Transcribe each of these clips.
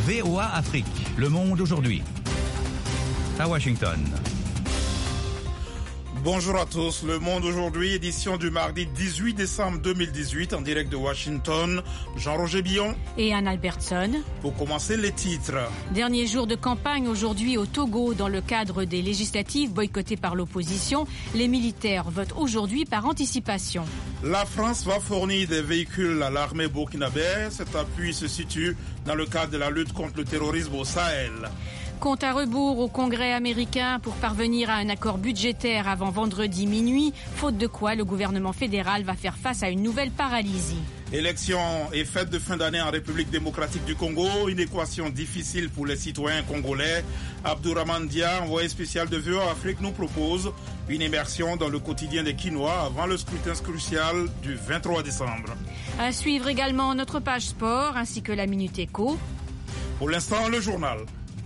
VOA Afrique, le monde aujourd'hui. À Washington. Bonjour à tous, Le Monde aujourd'hui, édition du mardi 18 décembre 2018 en direct de Washington. Jean-Roger Billon et Anne Albertson. Pour commencer, les titres. Dernier jour de campagne aujourd'hui au Togo dans le cadre des législatives boycottées par l'opposition. Les militaires votent aujourd'hui par anticipation. La France va fournir des véhicules à l'armée burkinabé. Cet appui se situe dans le cadre de la lutte contre le terrorisme au Sahel. Compte à rebours au Congrès américain pour parvenir à un accord budgétaire avant vendredi minuit, faute de quoi le gouvernement fédéral va faire face à une nouvelle paralysie. Élections et fêtes de fin d'année en République démocratique du Congo, une équation difficile pour les citoyens congolais. Abdourahmane Dia, envoyé spécial de VOA Afrique, nous propose une immersion dans le quotidien des Kinois avant le scrutin crucial du 23 décembre. À suivre également notre page sport ainsi que la Minute Éco. Pour l'instant, le journal.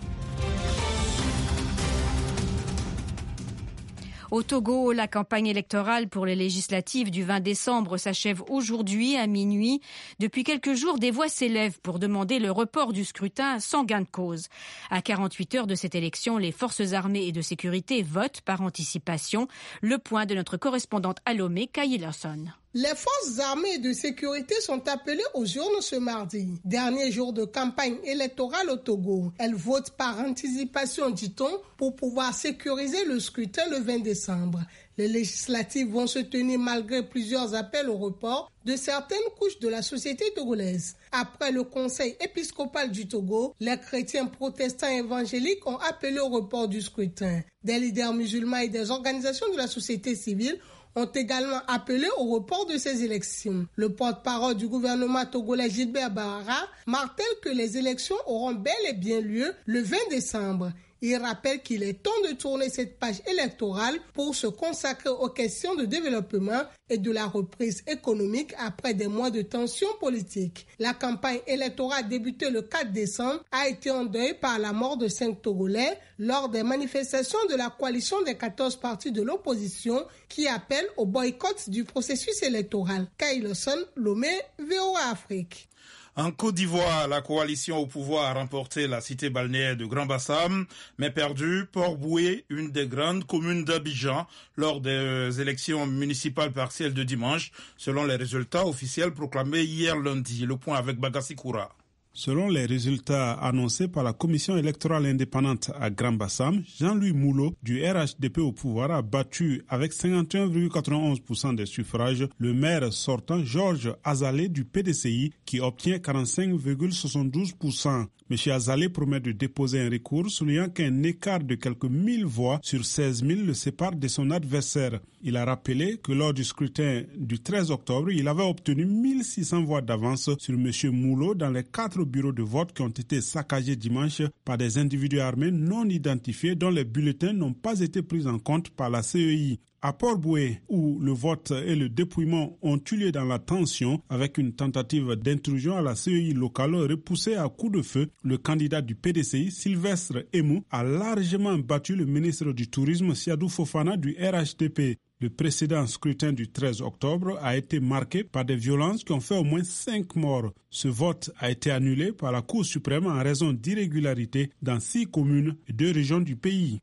Au Togo, la campagne électorale pour les législatives du 20 décembre s'achève aujourd'hui à minuit. Depuis quelques jours, des voix s'élèvent pour demander le report du scrutin sans gain de cause. À 48 heures de cette élection, les forces armées et de sécurité votent par anticipation. Le point de notre correspondante à Lomé, Kayi Larson. Les forces armées et de sécurité sont appelées aux urnes ce mardi. Dernier jour de campagne électorale au Togo. Elles votent par anticipation, dit-on, pour pouvoir sécuriser le scrutin le 20 décembre. Les législatives vont se tenir malgré plusieurs appels au report de certaines couches de la société togolaise. Après le conseil épiscopal du Togo, les chrétiens protestants et évangéliques ont appelé au report du scrutin. Des leaders musulmans et des organisations de la société civile ont également appelé au report de ces élections. Le porte-parole du gouvernement togolais Gilbert Bahara martèle que les élections auront bel et bien lieu le 20 décembre. Il rappelle qu'il est temps de tourner cette page électorale pour se consacrer aux questions de développement et de la reprise économique après des mois de tensions politiques. La campagne électorale débutée le 4 décembre a été endeuillée par la mort de 5 Togolais lors des manifestations de la coalition des 14 partis de l'opposition qui appellent au boycott du processus électoral. Kayi Larson, Lomé, VOA Afrique. En Côte d'Ivoire, la coalition au pouvoir a remporté la cité balnéaire de Grand-Bassam, mais perdu Port-Boué, une des grandes communes d'Abidjan, lors des élections municipales partielles de dimanche, selon les résultats officiels proclamés hier lundi. Le point avec Bagassi Koura. Selon les résultats annoncés par la commission électorale indépendante à Grand-Bassam, Jean-Louis Moulot du RHDP au pouvoir a battu avec 51,91% des suffrages le maire sortant Georges Azalé du PDCI qui obtient 45,72%. M. Azalé promet de déposer un recours soulignant qu'un écart de quelques 1000 voix sur 16 000 le sépare de son adversaire. Il a rappelé que lors du scrutin du 13 octobre, il avait obtenu 1600 voix d'avance sur M. Moulot dans les 4 bureaux de vote qui ont été saccagés dimanche par des individus armés non identifiés dont les bulletins n'ont pas été pris en compte par la CEI. À Port-Boué, où le vote et le dépouillement ont eu lieu dans la tension avec une tentative d'intrusion à la CEI locale repoussée à coups de feu, le candidat du PDCI, Sylvestre Emou, a largement battu le ministre du Tourisme, Siadou Fofana, du RHDP. Le précédent scrutin du 13 octobre a été marqué par des violences qui ont fait au moins 5 morts. Ce vote a été annulé par la Cour suprême en raison d'irrégularités dans 6 communes et 2 régions du pays.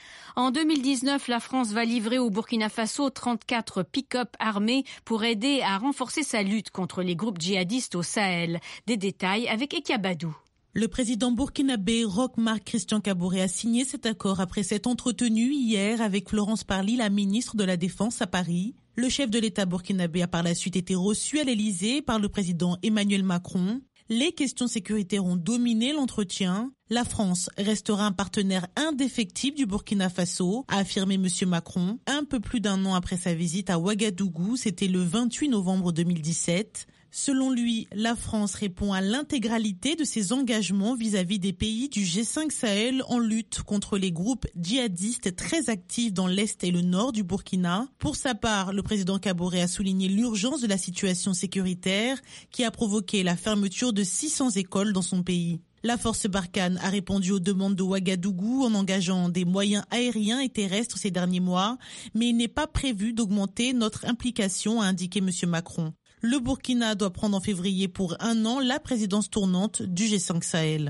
En 2019, la France va livrer au Burkina Faso 34 pick-up armés pour aider à renforcer sa lutte contre les groupes djihadistes au Sahel. Des détails avec Ekiabadou. Le président burkinabé Roch Marc Christian Kaboré a signé cet accord après s'être entretenu hier avec Florence Parly, la ministre de la Défense à Paris. Le chef de l'État burkinabé a par la suite été reçu à l'Élysée par le président Emmanuel Macron. Les questions sécuritaires ont dominé l'entretien. La France restera un partenaire indéfectible du Burkina Faso, a affirmé M. Macron, un peu plus d'un an après sa visite à Ouagadougou, c'était le 28 novembre 2017. Selon lui, la France répond à l'intégralité de ses engagements vis-à-vis des pays du G5 Sahel en lutte contre les groupes djihadistes très actifs dans l'est et le nord du Burkina. Pour sa part, le président Kaboré a souligné l'urgence de la situation sécuritaire qui a provoqué la fermeture de 600 écoles dans son pays. La force Barkhane a répondu aux demandes de Ouagadougou en engageant des moyens aériens et terrestres ces derniers mois, mais il n'est pas prévu d'augmenter notre implication, a indiqué M. Macron. Le Burkina doit prendre en février pour 1 an la présidence tournante du G5 Sahel.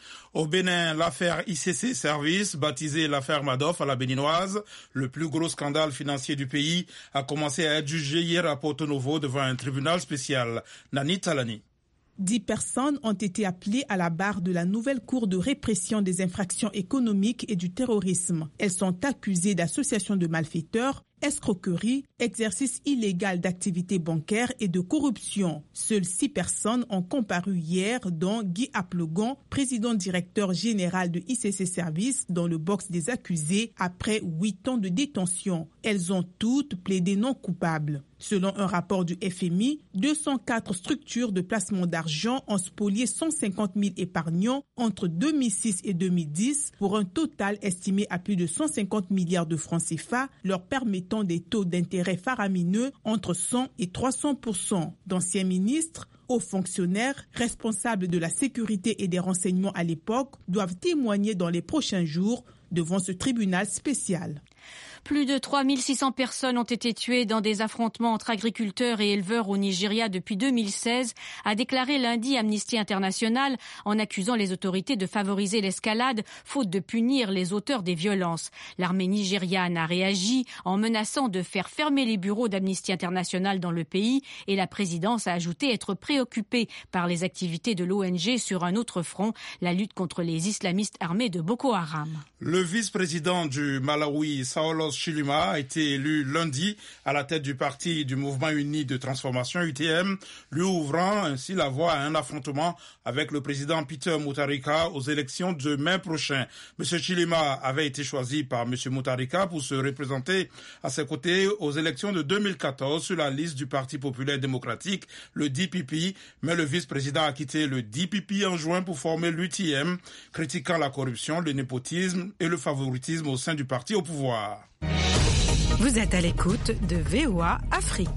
Au Bénin, l'affaire ICC Service, baptisée l'affaire Madoff à la béninoise, le plus gros scandale financier du pays, a commencé à être jugé hier à Porto Novo devant un tribunal spécial. Nani Talani. 10 personnes ont été appelées à la barre de la nouvelle cour de répression des infractions économiques et du terrorisme. Elles sont accusées d'association de malfaiteurs, escroquerie, exercice illégal d'activités bancaires et de corruption. Seules 6 personnes ont comparu hier, dont Guy Aplegon, président directeur général de ICC Service, dans le box des accusés après 8 ans de détention. Elles ont toutes plaidé non coupables. Selon un rapport du FMI, 204 structures de placement d'argent ont spolié 150 000 épargnants entre 2006 et 2010 pour un total estimé à plus de 150 milliards de francs CFA, leur permettant des taux d'intérêt faramineux entre 100 et 300%. D'anciens ministres, hauts fonctionnaires, responsables de la sécurité et des renseignements à l'époque, doivent témoigner dans les prochains jours devant ce tribunal spécial. Plus de 3600 personnes ont été tuées dans des affrontements entre agriculteurs et éleveurs au Nigeria depuis 2016, a déclaré lundi Amnesty International en accusant les autorités de favoriser l'escalade, faute de punir les auteurs des violences. L'armée nigériane a réagi en menaçant de faire fermer les bureaux d'Amnesty International dans le pays et la présidence a ajouté être préoccupée par les activités de l'ONG sur un autre front, la lutte contre les islamistes armés de Boko Haram. Le vice-président du Malawi, Saulos Chilima, a été élu lundi à la tête du parti du Mouvement Uni de Transformation UTM, lui ouvrant ainsi la voie à un affrontement avec le président Peter Mutharika aux élections de mai prochain. M. Chilima avait été choisi par M. Mutharika pour se représenter à ses côtés aux élections de 2014 sur la liste du Parti populaire démocratique, le DPP, mais le vice-président a quitté le DPP en juin pour former l'UTM, critiquant la corruption, le népotisme et le favoritisme au sein du parti au pouvoir. Vous êtes à l'écoute de VOA Afrique.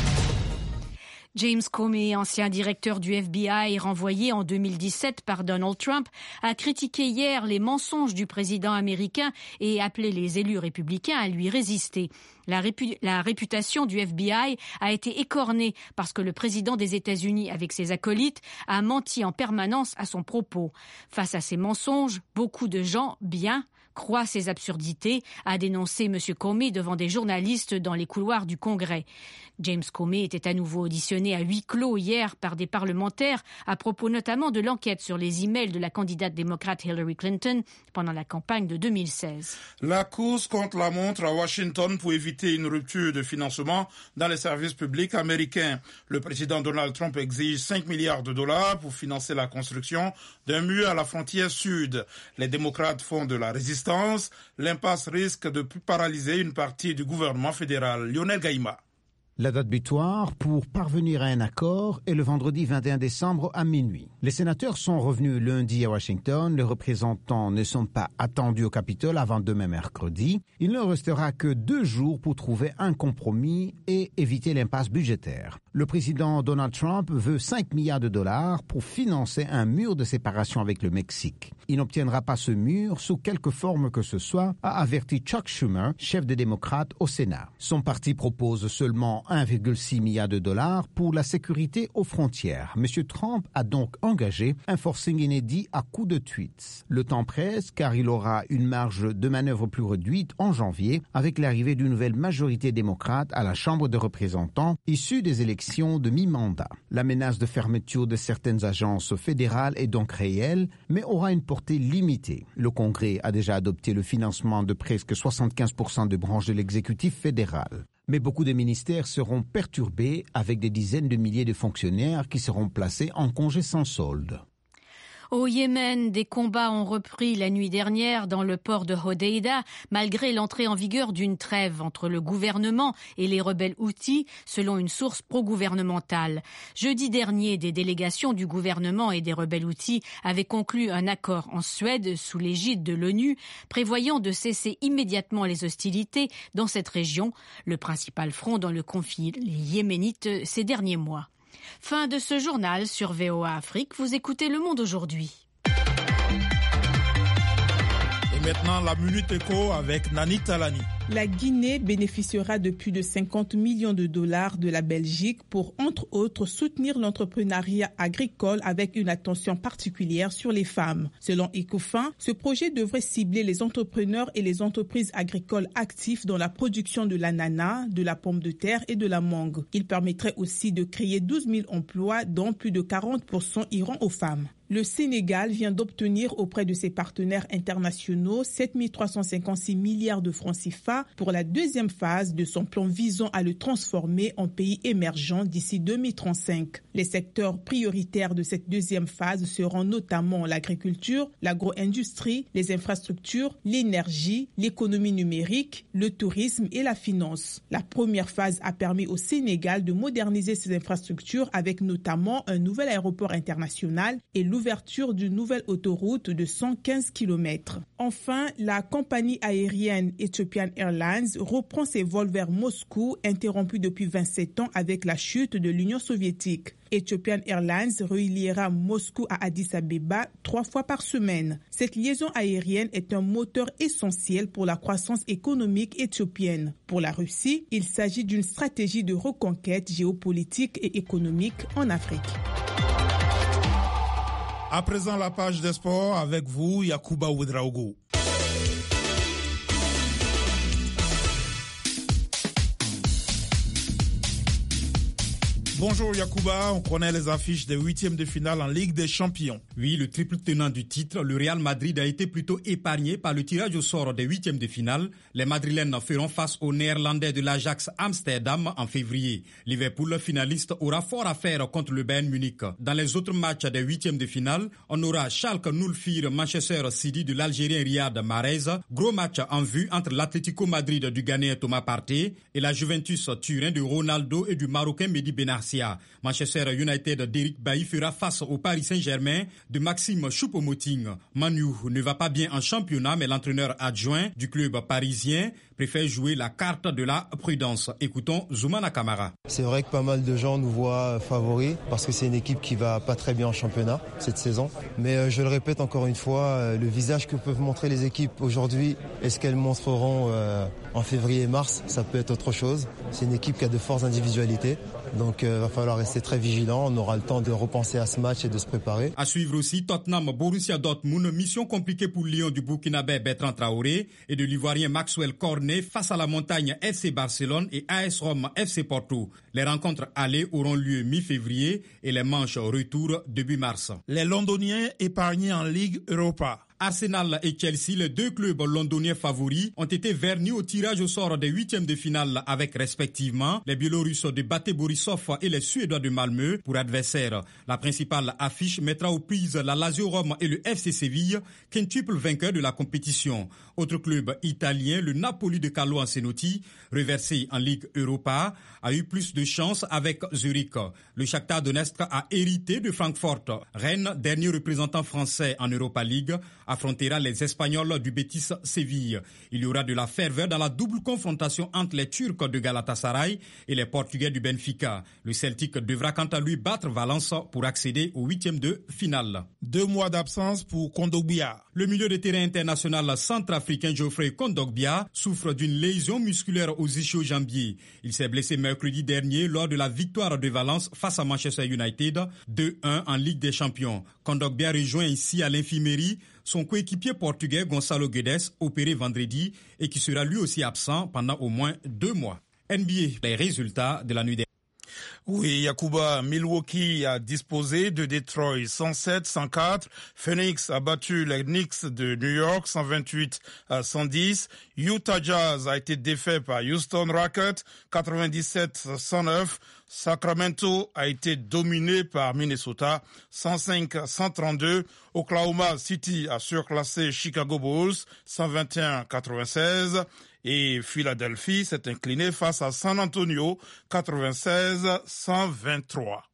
James Comey, ancien directeur du FBI renvoyé en 2017 par Donald Trump, a critiqué hier les mensonges du président américain et appelé les élus républicains à lui résister. La réputation du FBI a été écornée parce que le président des États-Unis, avec ses acolytes, a menti en permanence à son propos. Face à ces mensonges, beaucoup de gens bien croient ces absurdités, a dénoncé M. Comey devant des journalistes dans les couloirs du Congrès. James Comey était à nouveau auditionné à huis clos hier par des parlementaires à propos notamment de l'enquête sur les emails de la candidate démocrate Hillary Clinton pendant la campagne de 2016. La course contre la montre à Washington pour éviter une rupture de financement dans les services publics américains. Le président Donald Trump exige 5 milliards de dollars pour financer la construction d'un mur à la frontière sud. Les démocrates font de la résistance. L'impasse risque de paralyser une partie du gouvernement fédéral. Lionel Gaïma. La date butoir pour parvenir à un accord est le vendredi 21 décembre à minuit. Les sénateurs sont revenus lundi à Washington. Les représentants ne sont pas attendus au Capitole avant demain mercredi. Il ne restera que 2 jours pour trouver un compromis et éviter l'impasse budgétaire. Le président Donald Trump veut 5 milliards de dollars pour financer un mur de séparation avec le Mexique. Il n'obtiendra pas ce mur sous quelque forme que ce soit, a averti Chuck Schumer, chef des démocrates au Sénat. Son parti propose seulement 1,6 milliard de dollars pour la sécurité aux frontières. M. Trump a donc engagé un forcing inédit à coups de tweets. Le temps presse car il aura une marge de manœuvre plus réduite en janvier avec l'arrivée d'une nouvelle majorité démocrate à la Chambre des représentants issue des élections de mi-mandat. La menace de fermeture de certaines agences fédérales est donc réelle, mais aura une portée limitée. Le Congrès a déjà adopté le financement de presque 75% de branches de l'exécutif fédéral. Mais beaucoup de ministères seront perturbés avec des dizaines de milliers de fonctionnaires qui seront placés en congé sans solde. Au Yémen, des combats ont repris la nuit dernière dans le port de Hodeïda, malgré l'entrée en vigueur d'une trêve entre le gouvernement et les rebelles Houthis, selon une source pro-gouvernementale. Jeudi dernier, des délégations du gouvernement et des rebelles Houthis avaient conclu un accord en Suède sous l'égide de l'ONU, prévoyant de cesser immédiatement les hostilités dans cette région, le principal front dans le conflit yéménite ces derniers mois. Fin de ce journal sur VOA Afrique. Vous écoutez Le Monde aujourd'hui. Et maintenant, la Minute Éco avec Nani Talani. La Guinée bénéficiera de plus de 50 millions de dollars de la Belgique pour, entre autres, soutenir l'entrepreneuriat agricole avec une attention particulière sur les femmes. Selon Ecofin, ce projet devrait cibler les entrepreneurs et les entreprises agricoles actifs dans la production de l'ananas, de la pomme de terre et de la mangue. Il permettrait aussi de créer 12 000 emplois, dont plus de 40% iront aux femmes. Le Sénégal vient d'obtenir auprès de ses partenaires internationaux 7 356 milliards de francs CFA pour la deuxième phase de son plan visant à le transformer en pays émergent d'ici 2035. Les secteurs prioritaires de cette deuxième phase seront notamment l'agriculture, l'agro-industrie, les infrastructures, l'énergie, l'économie numérique, le tourisme et la finance. La première phase a permis au Sénégal de moderniser ses infrastructures avec notamment un nouvel aéroport international et l'ouverture d'une nouvelle autoroute de 115 km. Enfin, la compagnie aérienne Ethiopian Airlines reprend ses vols vers Moscou, interrompus depuis 27 ans avec la chute de l'Union soviétique. Ethiopian Airlines reliera Moscou à Addis Abeba 3 fois par semaine. Cette liaison aérienne est un moteur essentiel pour la croissance économique éthiopienne. Pour la Russie, il s'agit d'une stratégie de reconquête géopolitique et économique en Afrique. À présent, la page des sports avec vous, Yacouba Ouedraogo. Bonjour Yacouba, on connaît les affiches des 8e de finale en Ligue des Champions. Oui, le triple tenant du titre, le Real Madrid a été plutôt épargné par le tirage au sort des 8e de finale. Les Madrilènes feront face aux Néerlandais de l'Ajax Amsterdam en février. Liverpool, finaliste, aura fort à faire contre le Bayern Munich. Dans les autres matchs des 8e de finale, on aura Schalke 04 Manchester City de l'Algérien Riyad Mahrez. Gros match en vue entre l'Atlético Madrid du Ghanéen Thomas Partey et la Juventus Turin de Ronaldo et du Marocain Mehdi Benarsia. Manchester United d'Eric Bailly fera face au Paris Saint-Germain de Maxime Choupo-Moting. Manu ne va pas bien en championnat, mais l'entraîneur adjoint du club parisien préfère jouer la carte de la prudence. Écoutons Zoumana Kamara. C'est vrai que pas mal de gens nous voient favoris parce que c'est une équipe qui va pas très bien en championnat cette saison. Mais je le répète encore une fois, le visage que peuvent montrer les équipes aujourd'hui et ce qu'elles montreront en février et mars, ça peut être autre chose. C'est une équipe qui a de fortes individualités. Donc va falloir rester très vigilant. On aura le temps de repenser à ce match et de se préparer. À suivre aussi Tottenham Borussia Dortmund. Mission compliquée pour Lyon du Burkinabé Bertrand Traoré et de l'Ivoirien Maxwell Cornet face à la montagne FC Barcelone et AS Rome FC Porto. Les rencontres allées auront lieu mi-février et les manches retour début mars. Les Londoniens épargnés en Ligue Europa. Arsenal et Chelsea, les deux clubs londoniens favoris, ont été vernis au tirage au sort des 8e de finale avec respectivement les Biélorusses de Bate Borisov et les Suédois de Malmö pour adversaires. La principale affiche mettra aux prises la Lazio Rome et le FC Séville, quintuple vainqueur de la compétition. Autre club italien, le Napoli de Carlo Ancelotti, reversé en Ligue Europa, a eu plus de chance avec Zurich. Le Shakhtar Donetsk a hérité de Francfort. Rennes, dernier représentant français en Europa League, affrontera les Espagnols du Betis Séville. Il y aura de la ferveur dans la double confrontation entre les Turcs de Galatasaray et les Portugais du Benfica. Le Celtic devra quant à lui battre Valence pour accéder aux 8e de finale. 2 mois d'absence pour Kondogbia. Le milieu de terrain international centrafricain Geoffrey Kondogbia souffre d'une lésion musculaire aux ischio-jambiers. Il s'est blessé mercredi dernier lors de la victoire de Valence face à Manchester United 2-1 en Ligue des Champions. Kondogbia rejoint ici à l'infirmerie son coéquipier portugais Gonçalo Guedes, opéré vendredi et qui sera lui aussi absent pendant au moins 2 mois. NBA, les résultats de la nuit dernière. Oui, Yacouba, Milwaukee a disposé de Detroit 107-104. Phoenix a battu les Knicks de New York 128-110. Utah Jazz a été défait par Houston Rockets 97-109. Sacramento a été dominé par Minnesota 105-132. Oklahoma City a surclassé Chicago Bulls 121-96. Et Philadelphie s'est incliné face à San Antonio 96-123.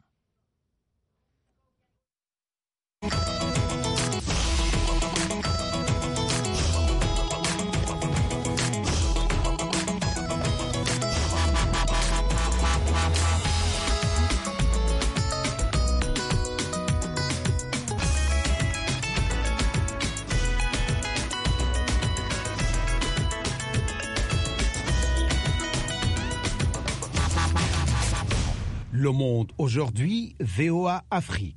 Le Monde aujourd'hui, VOA Afrique.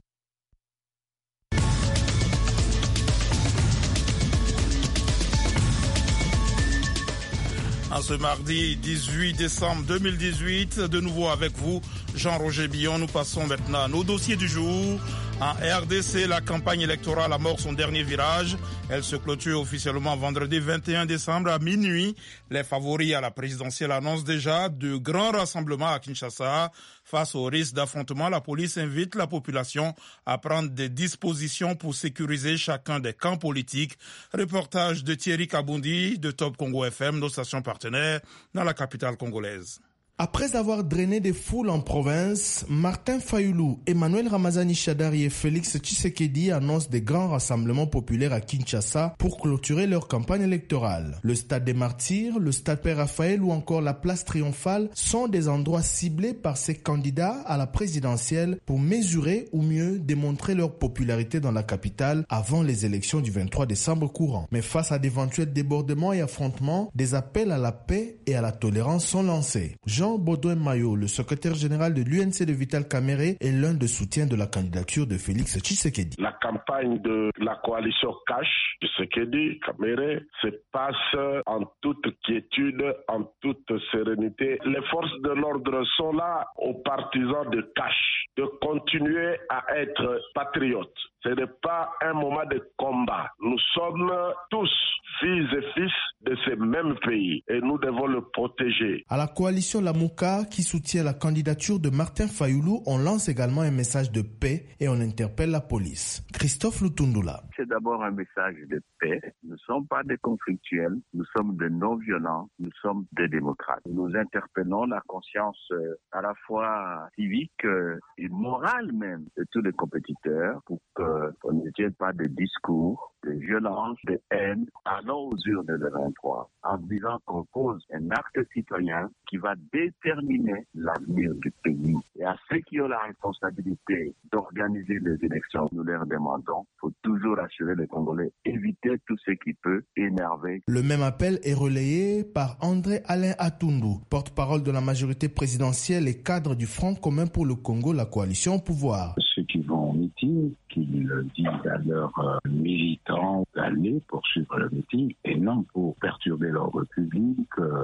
En ce mardi 18 décembre 2018, de nouveau avec vous, Jean-Roger Billon. Nous passons maintenant à nos dossiers du jour. En RDC, la campagne électorale amorce son dernier virage. Elle se clôture officiellement vendredi 21 décembre à minuit. Les favoris à la présidentielle annoncent déjà de grands rassemblements à Kinshasa. Face au risque d'affrontement, la police invite la population à prendre des dispositions pour sécuriser chacun des camps politiques. Reportage de Thierry Kabundi de Top Congo FM, nos stations partenaires dans la capitale congolaise. Après avoir drainé des foules en province, Martin Fayoulou, Emmanuel Ramazani Shadari et Félix Tshisekedi annoncent des grands rassemblements populaires à Kinshasa pour clôturer leur campagne électorale. Le stade des Martyrs, le stade Père Raphaël ou encore la place Triomphale sont des endroits ciblés par ces candidats à la présidentielle pour mesurer ou mieux démontrer leur popularité dans la capitale avant les élections du 23 décembre courant. Mais face à d'éventuels débordements et affrontements, des appels à la paix et à la tolérance sont lancés. Jean Baudouin Mayo, le secrétaire général de l'UNC de Vital Kamerhe, est l'un des soutiens de la candidature de Félix Tshisekedi. La campagne de la coalition Cash, Tshisekedi, Kamerhe, se passe en toute quiétude, en toute sérénité. Les forces de l'ordre sont là aux partisans de Cash de continuer à être patriotes. Ce n'est pas un moment de combat. Nous sommes tous filles et fils de ce même pays et nous devons le protéger. À la coalition Lamouka, qui soutient la candidature de Martin Fayoulou, on lance également un message de paix et on interpelle la police. Christophe Lutundula. C'est d'abord un message de paix. Nous ne sommes pas des conflictuels, nous sommes des non-violents, nous sommes des démocrates. Nous interpellons la conscience à la fois civique et morale même de tous les compétiteurs pour qu'on ne tienne pas de discours, de violence, de haine, allant aux urnes de 23, en disant qu'on pose un acte citoyen qui va déterminer l'avenir du pays. Et à ceux qui ont la responsabilité d'organiser les élections, nous leur demandons, il faut toujours assurer les Congolais, éviter tout ce qui peut énerver. Le même appel est relayé par André Alain Atundu, porte-parole de la majorité présidentielle et cadre du Front commun pour le Congo, la coalition au pouvoir. Ceux qui vont au meeting, qu'ils disent à leurs militants d'aller poursuivre le meeting et non pour perturber l'ordre public.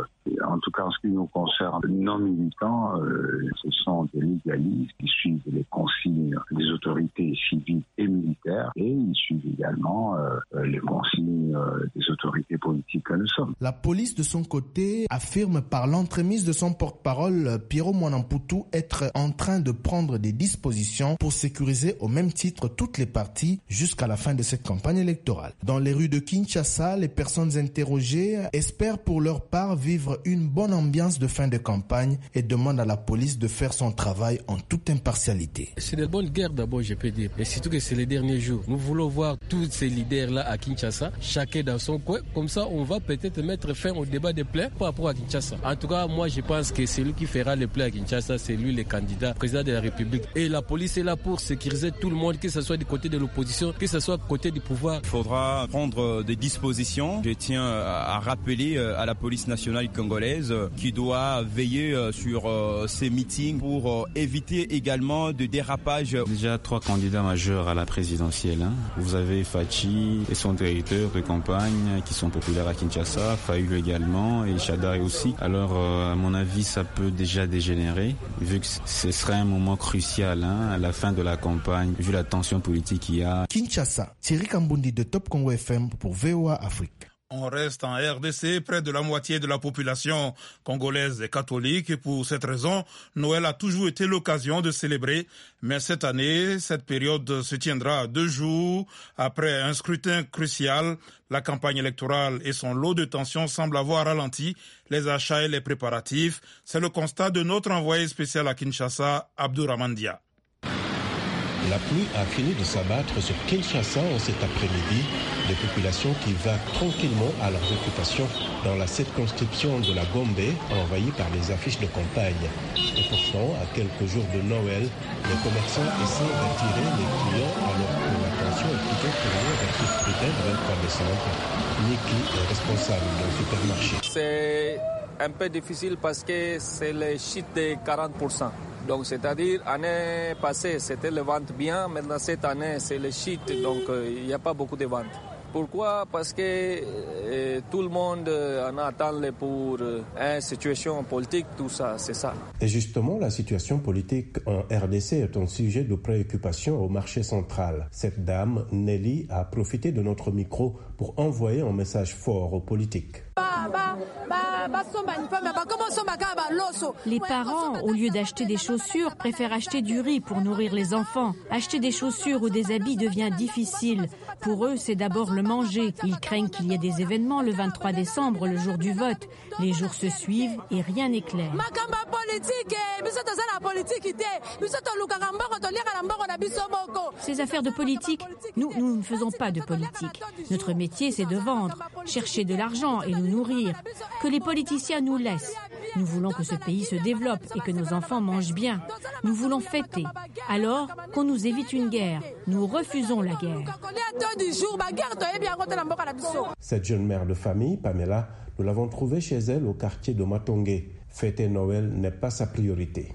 En tout cas, en ce qui nous concerne, les non-militants, ce sont des légalistes qui suivent les consignes des autorités civiles et militaires et ils suivent également les consignes des autorités politiques que nous sommes. La police, de son côté, affirme par l'entremise de son porte-parole, Piero Mwanamputu, être en train de prendre des dispositions pour sécuriser au même titre toutes les parties jusqu'à la fin de cette campagne électorale. Dans les rues de Kinshasa, les personnes interrogées espèrent pour leur part vivre une bonne ambiance de fin de campagne et demandent à la police de faire son travail en toute impartialité. C'est de bonne guerre d'abord, je peux dire. Et surtout que c'est les derniers jours. Nous voulons voir tous ces leaders-là à Kinshasa, chacun dans son coin. Comme ça, on va peut-être mettre fin au débat des plaies par rapport à Kinshasa. En tout cas, moi, je pense que c'est lui qui fera les plaies à Kinshasa, c'est lui le candidat président de la République. Et la police est là pour sécuriser tout le monde, que ce soit du côté de l'opposition, que ce soit du côté du pouvoir. Il faudra prendre des dispositions. Je tiens à rappeler à la police nationale congolaise qui doit veiller sur ces meetings pour éviter également de dérapage. Déjà 3 candidats majeurs à la présidentielle. Vous avez Fachi et son directeur de campagne qui sont populaires à Kinshasa, Fayoulou également et Shadari aussi. Alors à mon avis ça peut déjà dégénérer vu que ce serait un moment crucial à la fin de la campagne vu la tension politique qu'il y a. Kinshasa, Thierry Kambundi de Top Congo FM pour VOA Afrique. On reste en RDC, près de la moitié de la population congolaise est catholique et pour cette raison, Noël a toujours été l'occasion de célébrer. Mais cette année, cette période se tiendra 2 jours après un scrutin crucial. La campagne électorale et son lot de tensions semblent avoir ralenti les achats et les préparatifs. C'est le constat de notre envoyé spécial à Kinshasa, Abdourahmane Dia. La pluie a fini de s'abattre sur Kinshasa en cet après-midi. Des populations qui vaguent tranquillement à leurs occupations dans la circonscription de la Gombe, envahie par les affiches de campagne. Et pourtant, à quelques jours de Noël, les commerçants essaient d'attirer les clients alors que l'attention est plutôt tournée vers ce scrutin du 23 décembre. Niki est responsable d'un supermarché. C'est un peu difficile parce que c'est les chutes de 40%. Donc c'est-à-dire l'année passée c'était le vente bien, maintenant cette année c'est le shit, donc il n'y a pas beaucoup de ventes. Pourquoi? Parce que tout le monde en attend pour une situation politique, tout ça, c'est ça. Et justement, la situation politique en RDC est un sujet de préoccupation au marché central. Cette dame, Nelly, a profité de notre micro pour envoyer un message fort aux politiques. Les parents, au lieu d'acheter des chaussures, préfèrent acheter du riz pour nourrir les enfants. Acheter des chaussures ou des habits devient difficile. Pour eux, c'est d'abord le manger. Ils craignent qu'il y ait des événements le 23 décembre, le jour du vote. Les jours se suivent et rien n'est clair. Ces affaires de politique, nous ne faisons pas de politique. Notre métier, c'est de vendre, chercher de l'argent et nous nourrir. Que les politiciens nous laissent. Nous voulons que ce pays se développe et que nos enfants mangent bien. Nous voulons fêter. Alors, qu'on nous évite une guerre. Nous refusons la guerre. Cette jeune mère de famille, Pamela, nous l'avons trouvée chez elle au quartier de Matongé. Fêter Noël n'est pas sa priorité.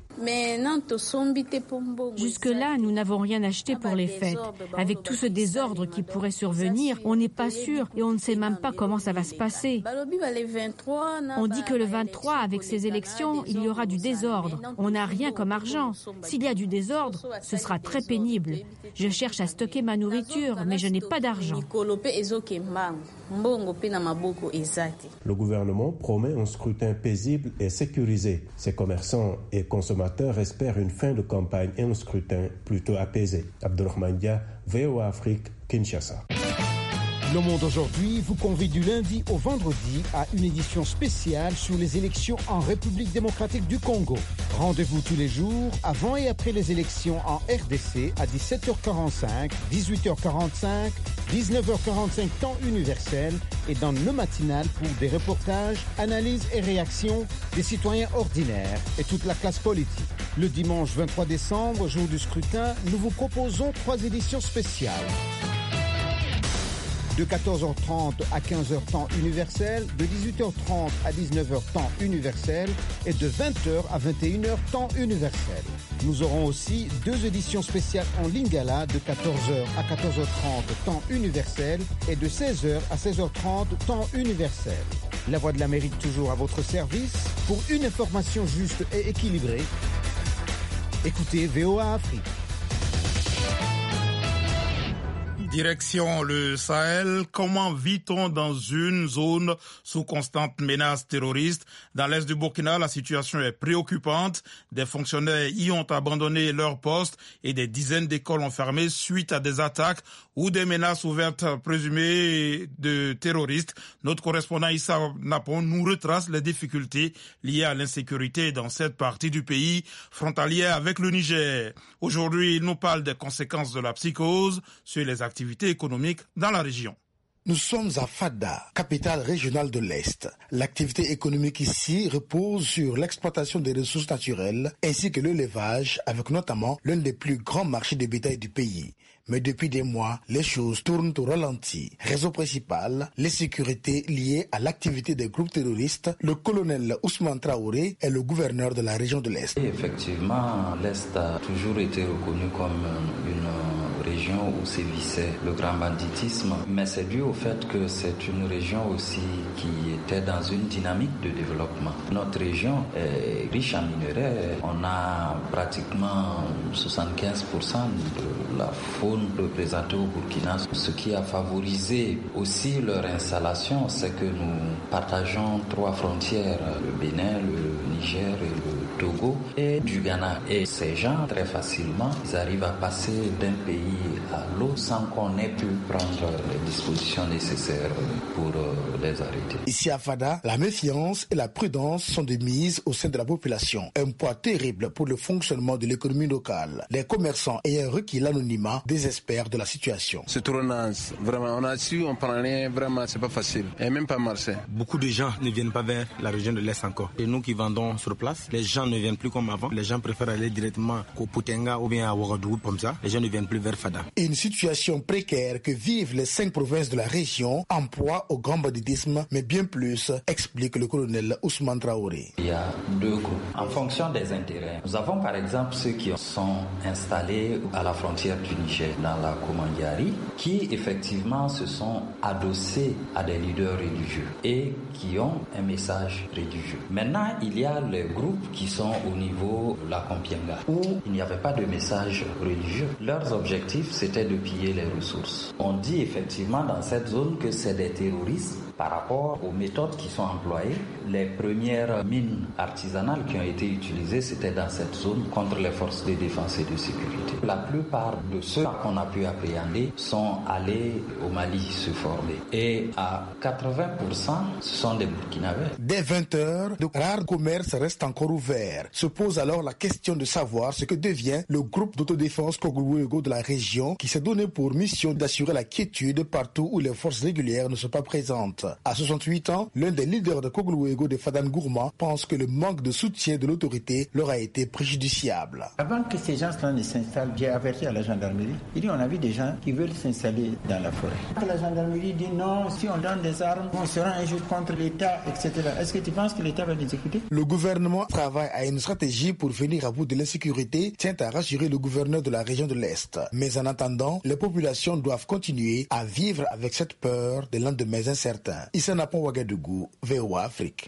Jusque-là, nous n'avons rien acheté pour les fêtes. Avec tout ce désordre qui pourrait survenir, on n'est pas sûr et on ne sait même pas comment ça va se passer. On dit que le 23, avec ces élections, il y aura du désordre. On n'a rien comme argent. S'il y a du désordre, ce sera très pénible. Je cherche à stocker ma nourriture, mais je n'ai pas d'argent. Le gouvernement promet un scrutin paisible et sécurisé. Ses commerçants et consommateurs espèrent une fin de campagne et un scrutin plutôt apaisé. Abdelrahman Dia, VOA Afrique, Kinshasa. Le Monde aujourd'hui vous convie du lundi au vendredi à une édition spéciale sur les élections en République démocratique du Congo. Rendez-vous tous les jours avant et après les élections en RDC à 17h45, 18h45, 19h45 temps universel et dans le matinal pour des reportages, analyses et réactions des citoyens ordinaires et toute la classe politique. Le dimanche 23 décembre, jour du scrutin, nous vous proposons 3 éditions spéciales. De 14h30 à 15h temps universel, de 18h30 à 19h temps universel et de 20h à 21h temps universel. Nous aurons aussi 2 éditions spéciales en Lingala de 14h à 14h30 temps universel et de 16h à 16h30 temps universel. La Voix de l'Amérique toujours à votre service pour une information juste et équilibrée. Écoutez VOA Afrique. Direction le Sahel, comment vit-on dans une zone sous constante menace terroriste? Dans l'est du Burkina, la situation est préoccupante. Des fonctionnaires y ont abandonné leur poste et des dizaines d'écoles ont fermé suite à des attaques ou des menaces ouvertes présumées de terroristes. Notre correspondant Issa Napon nous retrace les difficultés liées à l'insécurité dans cette partie du pays frontalière avec le Niger. Aujourd'hui, il nous parle des conséquences de la psychose sur les activités économiques dans la région. Nous sommes à Fada, capitale régionale de l'Est. L'activité économique ici repose sur l'exploitation des ressources naturelles ainsi que l'élevage, avec notamment l'un des plus grands marchés de bétail du pays. Mais depuis des mois, les choses tournent au ralenti. Raison principale, l'insécurité liée à l'activité des groupes terroristes. Le colonel Ousmane Traoré est le gouverneur de la région de l'Est. Et effectivement, l'Est a toujours été reconnu comme une région où sévissait le grand banditisme, mais c'est dû au fait que c'est une région aussi qui était dans une dynamique de développement. Notre région est riche en minerais. On a pratiquement 75% de la faune représentée au Burkina. Ce qui a favorisé aussi leur installation, c'est que nous partageons 3 frontières, le Bénin, le Niger et le Togo et du Ghana. Et ces gens, très facilement, ils arrivent à passer d'un pays à l'autre sans qu'on ait pu prendre les dispositions nécessaires pour les arrêter. Ici à Fada, la méfiance et la prudence sont de mise au sein de la population. Un poids terrible pour le fonctionnement de l'économie locale. Les commerçants ayant requis l'anonymat désespèrent de la situation. C'est trop naze, vraiment. On a su, on prend rien, vraiment, c'est pas facile. Et même pas marché. Beaucoup de gens ne viennent pas vers la région de l'Est encore. Et nous qui vendons sur place, les gens gens ne viennent plus comme avant. Les gens préfèrent aller directement au Poutenga ou bien à Ouagadougou comme ça. Les gens ne viennent plus vers Fada. Une situation précaire que vivent les 5 provinces de la région en proie au grand banditisme, mais bien plus, explique le colonel Ousmane Traoré. Il y a 2 groupes en fonction des intérêts. Nous avons par exemple ceux qui sont installés à la frontière du Niger, dans la Koumandiari, qui effectivement se sont adossés à des leaders religieux et qui ont un message religieux. Maintenant, il y a les groupes qui sont au niveau de la Kompienga, où il n'y avait pas de message religieux. Leurs objectifs, c'était de piller les ressources. On dit effectivement dans cette zone que c'est des terroristes par rapport aux méthodes qui sont employées. Les premières mines artisanales qui ont été utilisées, c'était dans cette zone contre les forces de défense et de sécurité. La plupart de ceux qu'on a pu appréhender sont allés au Mali se former. Et à 80%, ce sont des Burkinabés. Dès 20h, de rares commerces restent encore ouverts. Se pose alors la question de savoir ce que devient le groupe d'autodéfense Kogluego de la région qui s'est donné pour mission d'assurer la quiétude partout où les forces régulières ne sont pas présentes. À 68 ans, l'un des leaders de Kogluego de Fadan Gourma pense que le manque de soutien de l'autorité leur a été préjudiciable. Avant que ces gens-là ne s'installent, j'ai averti à la gendarmerie. Il dit on a vu des gens qui veulent s'installer dans la forêt. La gendarmerie dit non, si on donne des armes, on sera un jour contre l'État, etc. Est-ce que tu penses que l'État va les écouter? Le gouvernement travaille à une stratégie pour venir à bout de l'insécurité, tient à rassurer le gouverneur de la région de l'Est. Mais en attendant, les populations doivent continuer à vivre avec cette peur des lendemains incertains. Issa Napon Ouagadougou, VOA Afrique.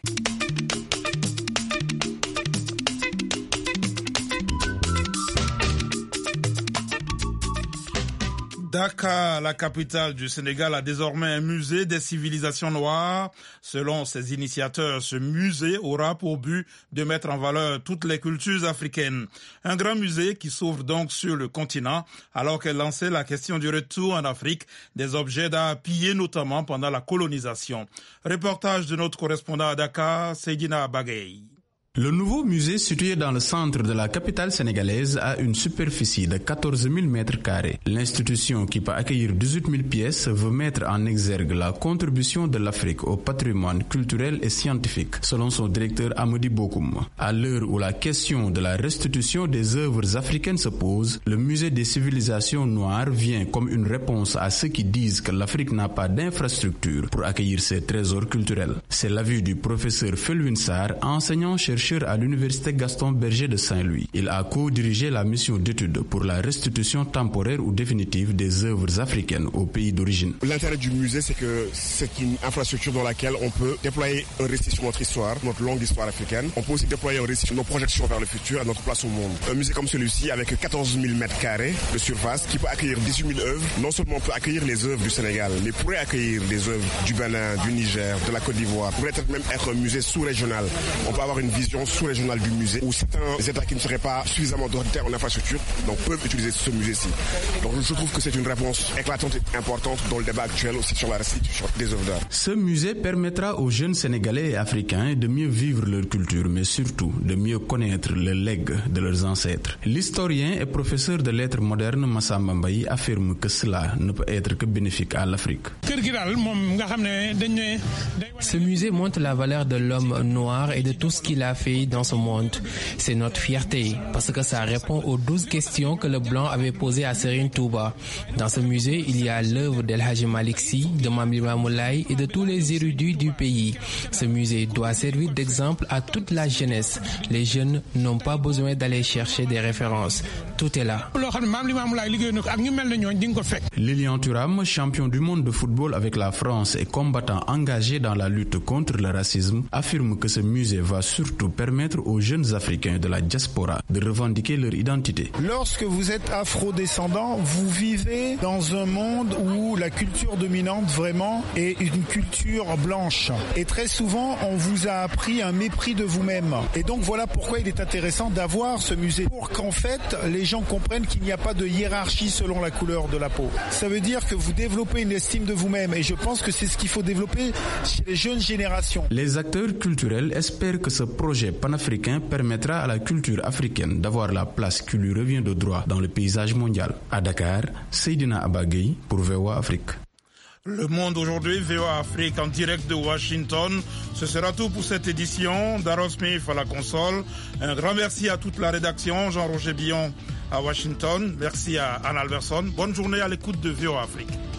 Dakar, la capitale du Sénégal, a désormais un musée des civilisations noires. Selon ses initiateurs, ce musée aura pour but de mettre en valeur toutes les cultures africaines. Un grand musée qui s'ouvre donc sur le continent, alors qu'elle lançait la question du retour en Afrique des objets d'art pillés notamment pendant la colonisation. Reportage de notre correspondant à Dakar, Seydina Bagay. Le nouveau musée situé dans le centre de la capitale sénégalaise a une superficie de 14 000 mètres carrés. L'institution, qui peut accueillir 18 000 pièces, veut mettre en exergue la contribution de l'Afrique au patrimoine culturel et scientifique, selon son directeur Amadi Bokoum. À l'heure où la question de la restitution des œuvres africaines se pose, le musée des civilisations noires vient comme une réponse à ceux qui disent que l'Afrique n'a pas d'infrastructure pour accueillir ses trésors culturels. C'est l'avis du professeur Felwine Sarr, enseignant-chercheur à l'université Gaston Berger de Saint-Louis. Il a co-dirigé la mission d'étude pour la restitution temporaire ou définitive des œuvres africaines au pays d'origine. L'intérêt du musée, c'est que c'est une infrastructure dans laquelle on peut déployer un récit sur notre histoire, notre longue histoire africaine. On peut aussi déployer un récit sur nos projections vers le futur et notre place au monde. Un musée comme celui-ci, avec 14 000 mètres carrés de surface, qui peut accueillir 18 000 œuvres, non seulement peut accueillir les œuvres du Sénégal, mais pourrait accueillir des œuvres du Bénin, du Niger, de la Côte d'Ivoire. Pourrait même être un musée sous-régional. On peut avoir une vision sous-régionale du musée où certains États qui ne seraient pas suffisamment dotés en infrastructure donc peuvent utiliser ce musée-ci. Donc je trouve que c'est une réponse éclatante et importante dans le débat actuel aussi sur la restitution des œuvres d'art. Ce musée permettra aux jeunes Sénégalais et Africains de mieux vivre leur culture, mais surtout de mieux connaître le legs de leurs ancêtres. L'historien et professeur de lettres modernes Massamba Mbaye affirme que cela ne peut être que bénéfique à l'Afrique. Ce musée montre la valeur de l'homme noir et de tout ce qu'il a fait dans ce monde. C'est notre fierté parce que ça répond aux 12 questions que le blanc avait posées à Serigne Touba. Dans ce musée, il y a l'œuvre d'El Hadji Malick Sy, de Mame Limamou Laye et de tous les érudits du pays. Ce musée doit servir d'exemple à toute la jeunesse. Les jeunes n'ont pas besoin d'aller chercher des références. Tout est là. Lilian Thuram, champion du monde de football avec la France et combattant engagé dans la lutte contre le racisme, affirme que ce musée va surtout permettre aux jeunes Africains de la diaspora de revendiquer leur identité. Lorsque vous êtes afro-descendant, vous vivez dans un monde où la culture dominante vraiment est une culture blanche. Et très souvent, on vous a appris un mépris de vous-même. Et donc voilà pourquoi il est intéressant d'avoir ce musée. Pour qu'en fait, les gens comprennent qu'il n'y a pas de hiérarchie selon la couleur de la peau. Ça veut dire que vous développez une estime de vous-même. Et je pense que c'est ce qu'il faut développer chez les jeunes générations. Les acteurs culturels espèrent que ce projet panafricain permettra à la culture africaine d'avoir la place qui lui revient de droit dans le paysage mondial. À Dakar, Seydina Abagay pour VOA Afrique. Le Monde aujourd'hui, VOA Afrique en direct de Washington. Ce sera tout pour cette édition. Daryl Smith à la console. Un grand merci à toute la rédaction. Jean-Roger Billon à Washington. Merci à Anne Alverson. Bonne journée à l'écoute de VOA Afrique.